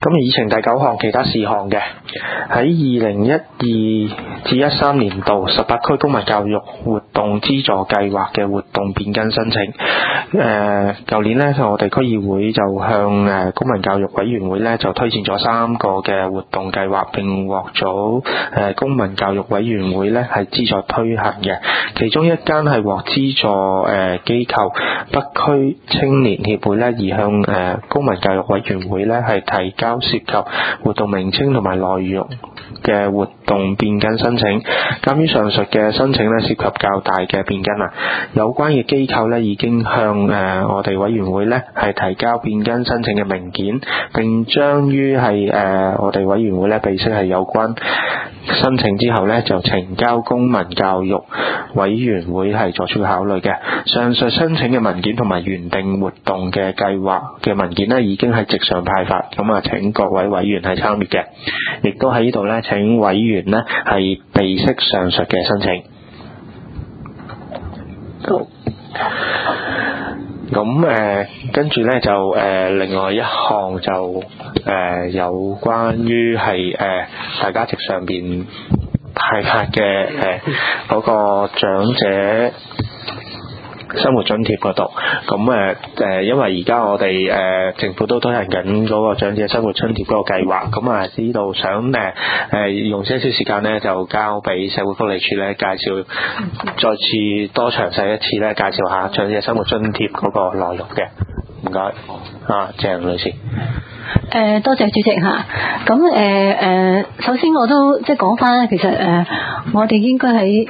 咁議程第9項其他事項嘅，喺2012至13年度18區公民教育活動資助計劃嘅活動變更申請。舊年咧，我哋區議會就向公民教育委員會咧就推薦咗3個嘅活動計劃，並獲咗公民教育委員會咧係資助推行嘅。其中一間係獲資助機構北區青年協會咧，而向公民教育委員會咧係提交涉及活動名稱同埋內容嘅活動變更申請。鑑於上述嘅申請咧涉及較大嘅變更啊，有關嘅機構咧已經向我哋委員會咧係提交變更申請嘅明件，並將於係我哋委員會咧備悉係有關申請之後咧就呈交公民教育委員會係作出考慮嘅。上述申請嘅文件同埋原定活動嘅計劃嘅文件咧已經係即上派發，咁啊請各位委員係參閱嘅，亦都喺呢度咧請委員咧係備悉上述嘅申請。好。咁跟住咧就另外一項就有關於係大家席上邊派發嘅嗰個長者生活津貼嗰度，咁因為而家我哋政府都推行緊嗰個長者生活津貼嗰個計劃，咁啊呢度想用些少時間咧，就交俾社會福利署咧介紹，再次多詳細一次咧介紹下長者生活津貼嗰個內容嘅。唔該，鄭女士。 多謝主席嚇。咁首先我都即係講翻咧，其實我哋應該喺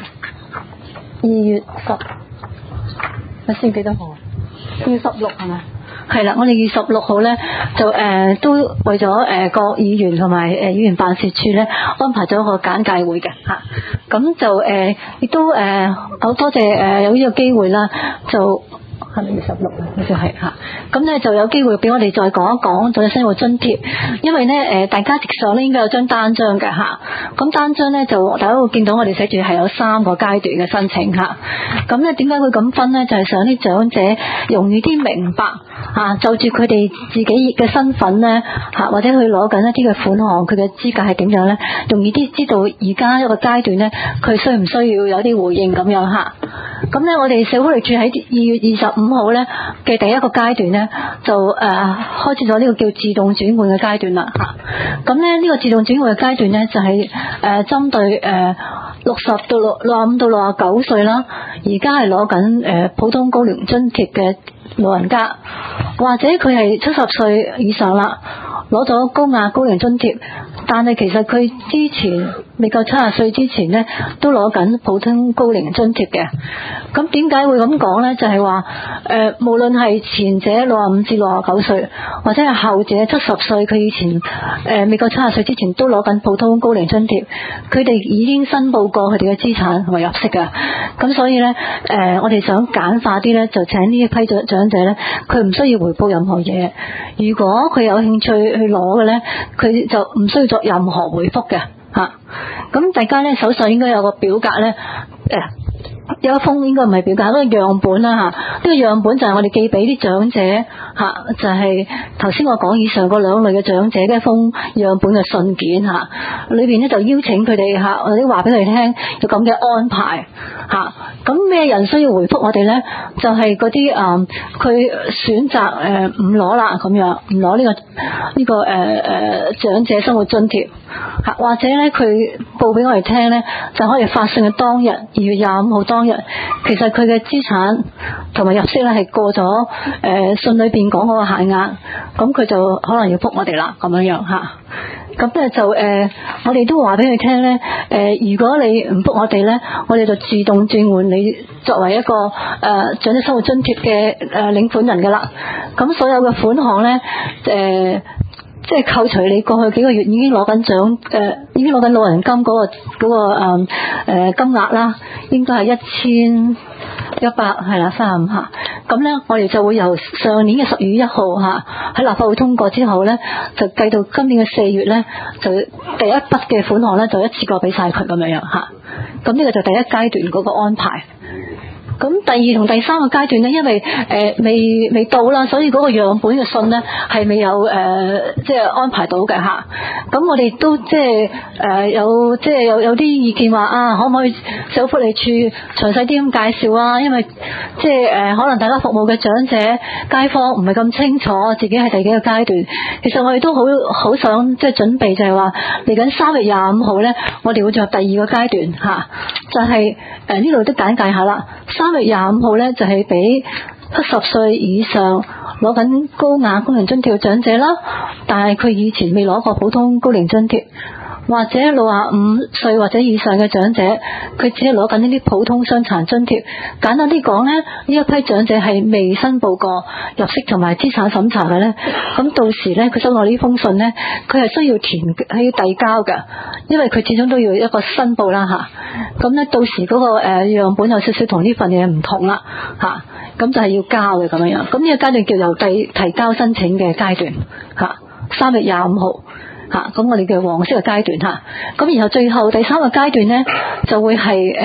2月10。先幾多號？2月16係咪？係啦，我哋2月16號咧就都為咗各議員同埋議員辦事處咧安排咗一個簡介會嘅嚇。咁就亦都好多謝有呢個機會啦，就係咪2月16啊？好似係嚇。咁咧就有機會俾我哋再講一講長者生活津貼，因為咧大家席上咧應該有張單張嘅嚇。咁單張咧就大家會見到我哋寫住係有3個階段嘅申請嚇。咁咧點解會咁分咧？就係想啲長者容易啲明白嚇，就住佢哋自己嘅身份咧嚇，或者去攞緊一啲嘅款項，佢嘅資格係點樣咧？容易啲知道而家一個階段咧，佢需唔需要有啲回應咁樣嚇。咁咧我哋社會福利署喺2月25號咧嘅第一個階段咧，就開始咗呢個叫自動轉換嘅階段啦嚇。咁咧呢個自動轉換嘅階段咧就係針對60到65到69歲啦，而家係攞緊普通高齡津貼嘅老人家，或者佢係70歲以上啦，攞咗高額高齡津貼，但係其實佢之前未夠70歲之前咧都攞緊普通高齡津貼嘅。咁點解會咁講咧？就係話無論係前者65至69歲，或者係後者70歲，佢以前未夠70歲之前都攞緊普通高齡津貼，佢哋已經申報過佢哋嘅資產同埋入息㗎。咁所以咧我哋想簡化啲咧，就請呢一批長者咧，佢唔需要回報任何嘢。如果佢有興趣去攞嘅咧，佢就唔需要作任何回覆嘅嚇。咁大家咧手上應該有個表格咧，有一封應該唔係表格，嗰個樣本啦嚇。呢個樣本就係我哋寄俾啲長者嚇，就係頭先我講以上嗰2類嘅長者嘅一封樣本嘅信件嚇。裏邊咧就邀請佢哋嚇，或者話俾佢哋聽有咁嘅安排嚇。咁咩人需要回覆我哋咧？就係嗰啲佢選擇唔攞啦咁樣，唔攞呢個長者生活津貼嚇，或者咧佢報俾我哋聽咧，就可以發信嘅當日2月25號當日，其實佢嘅資產同埋入息咧係過咗信裏邊講嗰個限額，咁佢就可能要覆我哋啦咁樣嚇。咁咧就我哋都話俾佢聽咧，如果你唔覆我哋咧，我哋就自動轉換你作為一個長者生活津貼嘅領款人噶啦。咁所有嘅款項咧，即係扣除你過去幾個月已經攞緊已經攞緊老人金嗰個金額啦，應該係1100係啦35嚇。咁咧我哋就會由上年嘅12月1號嚇喺立法會通過之後咧，就計到今年嘅4月咧，就第一筆嘅款項咧就一次過俾晒佢咁樣嚇。咁呢個就第一階段嗰個安排。 咁第2同第3個階段咧，因為未到啦，所以嗰個樣本嘅信咧係未有即係安排到嘅嚇。咁我哋都有啲意見話啊，可唔可以社會福利處詳細啲咁介紹啊？因為即係可能大家服務嘅長者街坊唔係咁清楚自己係第幾個階段。其實我哋都好想即係準備，就係話嚟緊3月25號咧，我哋會進入第2個階段嚇，就係呢度都簡介下啦。3月25號咧就係俾70歲以上攞緊高額工齡津貼嘅長者啦，但係佢以前未攞過普通高齡津貼，或者65歲或者以上嘅長者，佢只係攞緊呢啲普通傷殘津貼。簡單啲講咧，呢一批長者係未申報過入息同埋資產審查嘅咧，咁到時咧佢收到呢封信咧，佢係需要要遞交嘅，因為佢始終都要一個申報啦嚇。咁咧到時嗰個樣本有少少同呢份嘢唔同啦嚇，咁就係要交嘅咁樣。咁呢個階段叫做提交申請嘅階段嚇，3月25號。咁我哋嘅黃色嘅階段嚇，咁然後最後第3個階段呢，就會係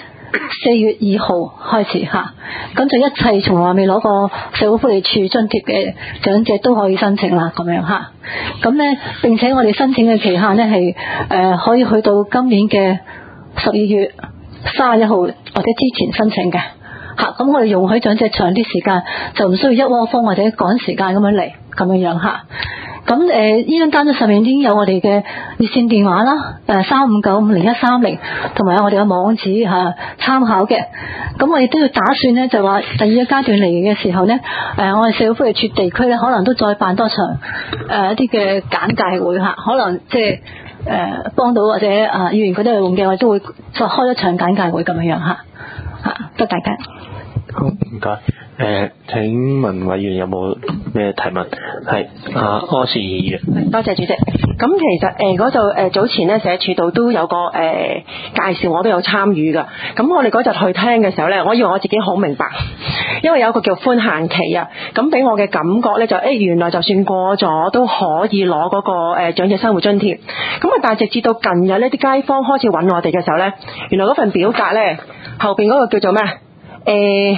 4月2號開始嚇，咁就一切從來未攞過社會福利處津貼嘅長者都可以申請啦咁樣嚇，咁呢並且我哋申請嘅期限呢係可以去到今年嘅12月31號或者之前申請嘅嚇，咁我哋容許長者長啲時間，就唔需要一窩蜂或者趕時間咁樣嚟咁樣嚇。咁呢張單張上面已經有我哋嘅熱線電話啦，35950130，同埋有我哋嘅網址參考嘅。咁我哋都要打算呢，就話第2個階段嚟嘅時候呢，我哋社會福利處地區呢，可能都再辦多場一啲嘅簡介會嚇，可能即係幫到或者議員覺得有用嘅，我哋都會再開一場簡介會咁樣嚇，多大家。 好，唔該。請問委員有冇咩提問？係柯氏議員。 多謝主席。咁其實嗰度早前咧社署度都有個介紹，我都有參與噶。咁我哋嗰日去聽嘅時候咧，我以為我自己好明白，因為有一個叫寬限期啊。咁俾我嘅感覺咧就原來就算過咗都可以攞嗰個長者生活津貼。咁啊，但係直至到近日呢啲街坊開始揾我哋嘅時候咧，原來嗰份表格咧後邊嗰個叫做咩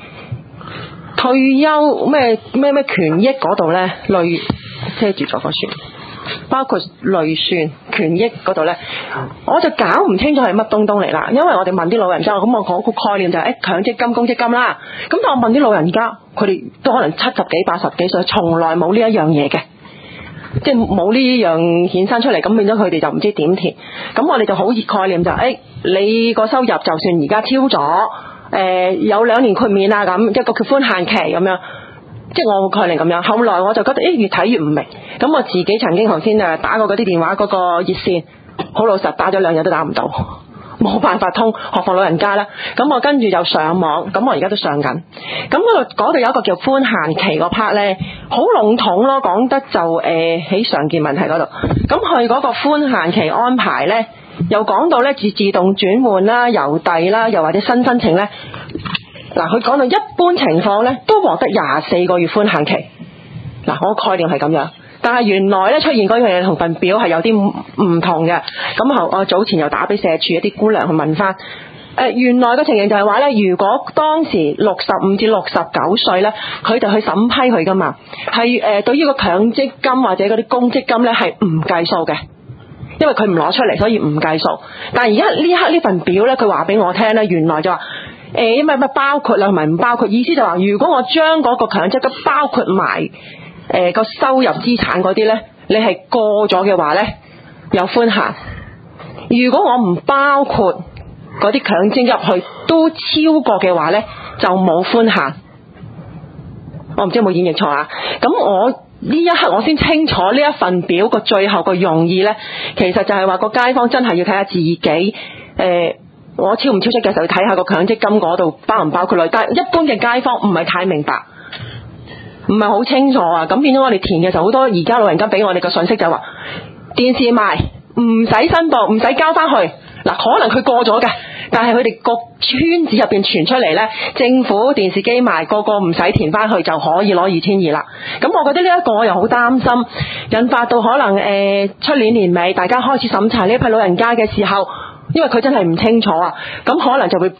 退休咩權益嗰度咧累遮住咗個算，包括累算權益嗰度咧，我就搞唔清楚係乜東東嚟啦。因為我哋問啲老人家，咁我講個概念就係強積金、公積金啦。咁但我問啲老人家，佢哋都可能70幾、80幾歲，從來冇呢一樣嘢嘅，即係冇呢樣衍生出嚟，咁變咗佢哋就唔知點填。咁我哋就好熱概念就你個收入就算而家超咗。有2年豁免啊，咁一個叫寬限期咁樣，即係我個概念咁樣。後來我就覺得越睇越唔明，咁我自己曾經頭先打過嗰啲電話嗰個熱線，好老實打咗2日都打唔到，冇辦法通，何況老人家啦。咁我跟住就上網，咁我而家都上緊。咁嗰度有一個叫寬限期個 part 咧，好籠統咯，講得就喺常見問題嗰度。咁佢嗰個寬限期安排咧，又講到咧自動轉換啦、郵遞啦，又或者新申請咧。嗱，佢講到一般情況咧都獲得24個月寬限期。嗱，我個概念係咁樣，但係原來咧出現嗰樣嘢同份表係有啲唔同嘅。咁我早前又打俾社署一啲姑娘去問翻，原來嘅情形就係話咧，如果當時65至69歲咧，佢哋去審批佢噶嘛，係對於個強積金或者嗰啲公積金咧係唔計數嘅。因為佢唔攞出嚟，所以唔計數。但係而家呢一刻呢份表咧，佢話俾我聽咧，原來就話因為包括啦，同埋唔包括，意思就話如果我將嗰個強積金包括埋個收入資產嗰啲咧，你係過咗嘅話咧有寬限。如果我唔包括嗰啲強積入去都超過嘅話咧，就冇寬限。我唔知有冇演繹錯啊？咁我呢一刻我先清楚呢一份表個最後個用意呢，其實就係話個街坊真係要睇下自己，我超唔超出嘅時候要睇下個強積金嗰度包唔包括內，但係一般嘅街坊唔係太明白，唔係好清楚啊。咁變咗我哋填嘅時候，好多而家老人家俾我哋個信息就話電視賣唔使申報，唔使交翻去。嗱，可能佢過咗嘅，但係佢哋個圈子入邊傳出嚟呢，政府電視機賣個唔使填翻去就可以攞2200啦。咁我覺得呢一個我又好擔心，引發到可能出年年尾大家開始審查呢一批老人家嘅時候，因為佢真係唔清楚啊，咁可能就會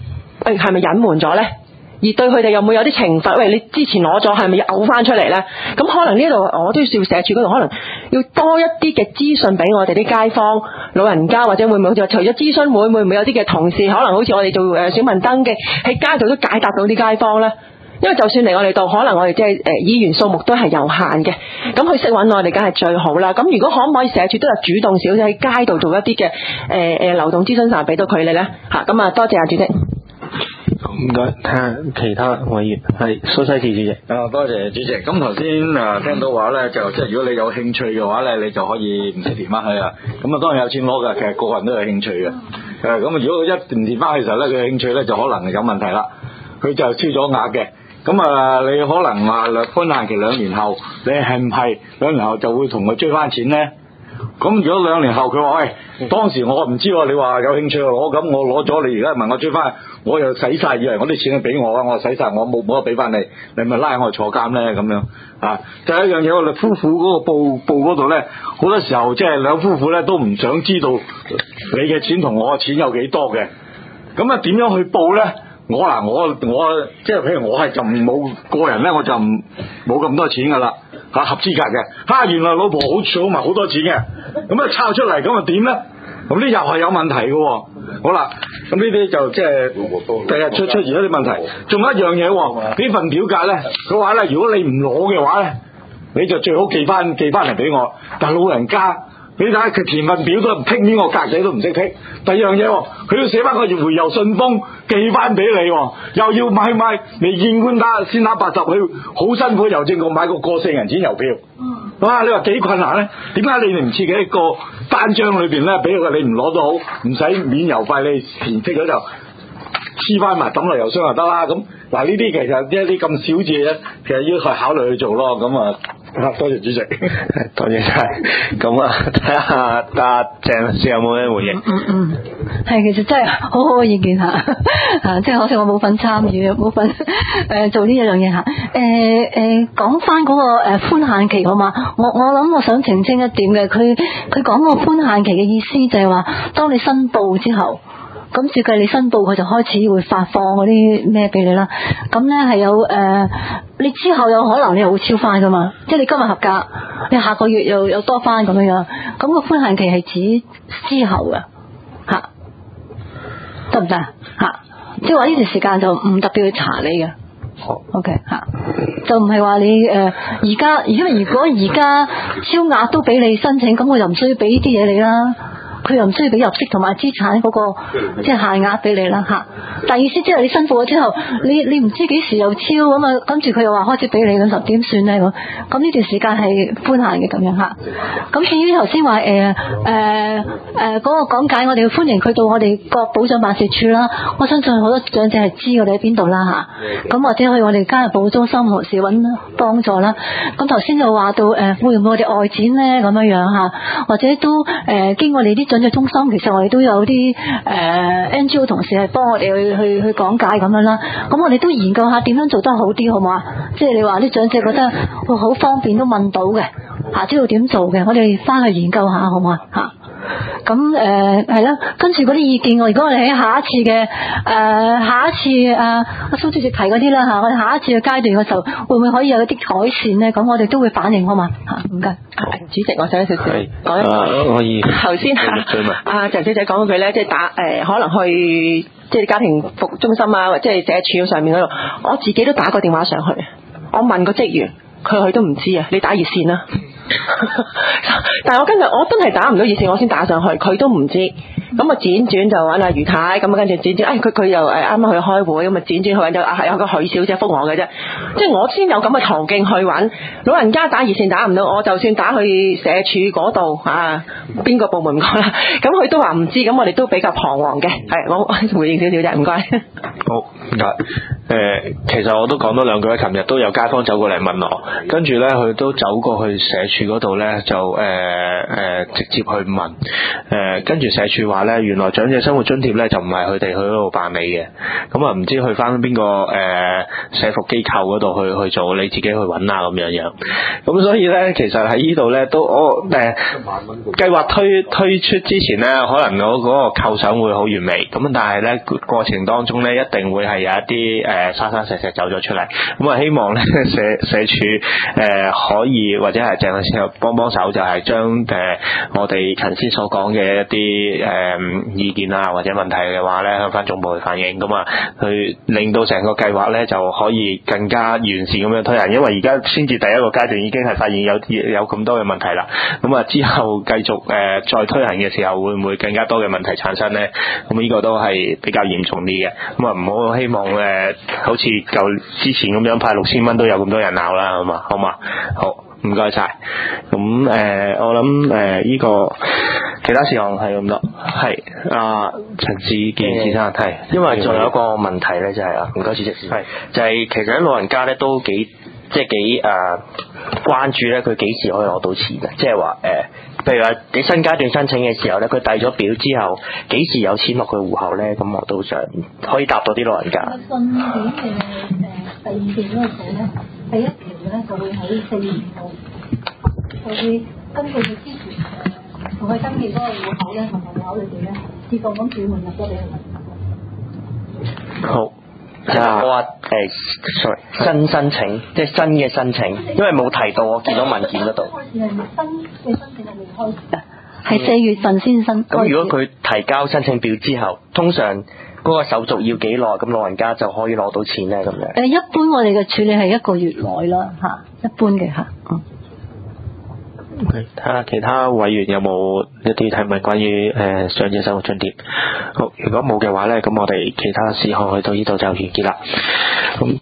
係咪隱瞞咗咧？而對佢哋有冇有啲懲罰？喂，你之前攞咗係咪要嘔翻出嚟咧？咁可能呢度我都要社署嗰度可能要多一啲嘅資訊俾我哋啲街坊老人家，或者會唔會好似除咗諮詢會唔會有啲嘅同事可能好似我哋做選民登記喺街度都解答到啲街坊咧？因為就算嚟我哋度，可能我哋即係議員數目都係有限嘅，咁佢識揾我哋梗係最好啦。咁如果可唔可以社署都有主動少少喺街度做一啲嘅流動諮詢站俾到佢哋咧？嚇，咁啊多謝主席。 唔該，睇下其他委員係蘇西治主席。 多謝主席。咁頭先聽到話咧，就即係如果你有興趣嘅話咧，你就可以唔使填翻去啊。咁啊當然有錢攞㗎，其實個人都有興趣嘅。咁如果佢一唔填翻去嘅時候咧，佢嘅興趣咧就可能有問題啦。佢就超咗額嘅。咁你可能話寬限期2年後，你係唔係2年後就會同佢追翻錢咧？咁如果2年後佢話喂，當時我唔知喎，你話有興趣攞，咁我攞咗，你而家問我追翻，我又使晒，以為我啲錢係俾我啊，我使晒，我冇得俾翻你，你咪拉我坐監咧咁樣啊！就係一樣嘢，我哋夫婦嗰個報嗰度咧，好多時候即係兩夫婦咧都唔想知道你嘅錢同我嘅錢有幾多嘅，咁啊點樣去報咧？我即係譬如我係就冇個人咧，我就冇咁多錢噶啦嚇，合資格嘅原來老婆好儲埋好多錢嘅，咁啊抄出嚟咁啊點咧？咁呢又係有問題嘅喎。好啦，咁呢啲就即係第日出現一啲問題。仲有一樣嘢喎，呢份表格咧，佢話咧，如果你唔攞嘅話咧，你就最好寄翻嚟俾我。但係老人家，你睇下佢填份表都唔剔呢個格仔都唔識剔。第二樣嘢喎，佢要寫翻個回郵信封寄翻俾你喎，又要買未見官先打80去，好辛苦郵政局買個過4銀錢郵票。哇！你話幾困難咧？點解你哋唔設計一個單張裏邊咧，俾佢你唔攞都好，唔使免郵費，你填剔咗就黐翻埋抌落郵箱就得啦。咁嗱，呢啲其實一啲咁小節嘢，其實要去考慮去做咯。咁啊，多謝主席， 多謝晒。咁啊，睇下阿鄭律師有冇咩回應？ 係，其實真係好好嘅意見嚇，即係可惜我冇份參與，冇份做呢一樣嘢嚇。講翻嗰個寬限期好嘛？我諗我想澄清一點嘅，佢講個寬限期嘅意思就係話，當你申報之後。咁照計你申報佢就開始會發放嗰啲咩俾你啦，咁咧係有你之後有可能你又會超翻噶嘛，即係你今日合格，你下個月又多翻咁樣，咁個寬限期係指之後嘅嚇，得唔得嚇？即係話呢段時間就唔特別去查你嘅。好 OK 嚇，就唔係話你而家，因為如果而家超額都俾你申請，咁我就唔需要俾呢啲嘢你啦。佢又唔需要俾入息同埋資產嗰個即係限額俾你啦嚇。但意思即係你申報咗之後，你唔知幾時又超咁啊，跟住佢又話開始俾你咁，就點算咧咁？咁呢段時間係寬限嘅咁樣嚇。咁至於頭先話嗰個講解，我哋要歡迎佢到我哋各保障辦事處啦。我相信好多長者係知我哋喺邊度啦嚇。咁或者去我哋加入保護中心何時揾幫助啦。咁頭先就話到會唔會我哋外展咧咁樣嚇，或者都經過你啲長者中心，其實我哋都有啲NGO 同事係幫我哋去講解咁樣啦。咁我哋都研究下點樣做得好啲，好唔好啊？即係你話啲長者覺得會好方便都問到嘅嚇，知道點做嘅，我哋翻去研究下，好唔好啊嚇？咁係啦，跟住嗰啲意見，如果我哋喺下一次阿蘇主席提嗰啲啦嚇，我哋下一次嘅階段嘅時候，會唔會可以有一啲改善咧？咁我哋都會反映，好嘛嚇？唔該。 主席，我想少少講可以。 頭先阿鄭小姐講嗰句咧，即係打可能去即係家庭服務中心啊，或者係社署上面嗰度，我自己都打過電話上去，我問個職員，佢都唔知啊，你打熱線啦。但係我真係打唔到熱線，我先打上去，佢都唔知。咁啊輾轉就揾阿余太，咁啊跟住輾轉，佢又啱啱去開會，咁啊輾轉去揾咗有個許小姐覆我嘅啫，即係我先有咁嘅途徑去揾老人家打熱線打唔到，我就算打去社署嗰度邊個部門唔該啦，咁佢都話唔知，咁我哋都比較彷徨嘅，係我回應少少啫，唔該。 好，唔該。 其實我都講多兩句。琴日都有街坊走過嚟問我，跟住咧佢都走過去社署嗰度咧，就直接去問，跟住社署話咧，原來長者生活津貼咧就唔係佢哋去嗰度辦理嘅，咁啊唔知去翻邊個社福機構嗰度去做，你自己去揾啊咁樣。咁所以咧，其實喺呢度咧都計劃推出之前咧，可能我嗰個構想會好完美，咁但係咧過程當中咧一定會係有一啲沙沙石走咗出嚟，咁啊希望咧社署可以或者係鄭律師幫手，就係將我哋陳先所講嘅一啲意見啊或者問題嘅話咧，向翻總部去反映，咁啊去令到成個計劃咧就可以更加完善咁樣推行，因為而家先至第一個階段已經係發現有咁多嘅問題啦，咁啊之後繼續再推行嘅時候會唔會更加多嘅問題產生咧？咁呢個都係比較嚴重啲嘅，咁啊唔好希望好似舊之前咁樣派6000蚊都有咁多人鬧啦，好嘛？好，唔該晒。咁我諗呢個其他事項係咁多，係陳志健先生係， 因為仲有一個問題咧，就係唔該主席，係就係其實啲老人家咧都幾關注咧，佢幾時可以攞到錢嘅？即係話譬如話你新階段申請嘅時候咧，佢遞咗表之後，幾時有錢落佢戶口咧？咁我都想可以答到啲老人家。 信件嘅第二段嗰個數咧，第一條咧就會喺4月號，就會根據佢之前同佢登記嗰個戶口咧同埋戶口裏邊咧，自動咁轉換入咗俾佢。 好。 我話sorry， 新申請即係新嘅申請，因為冇提到我見到文件嗰度。 新嘅申請係未開始嘅，係4月份先申。 咁如果佢提交申請表之後，通常嗰個手續要幾耐？咁老人家就可以攞到錢咧咁樣。 一般我哋嘅處理係1個月內啦一般嘅睇下其他委員有冇一啲提問關於長者生活津貼。好，如果冇嘅話咧，咁我哋其他事項去到呢度就完結啦。咁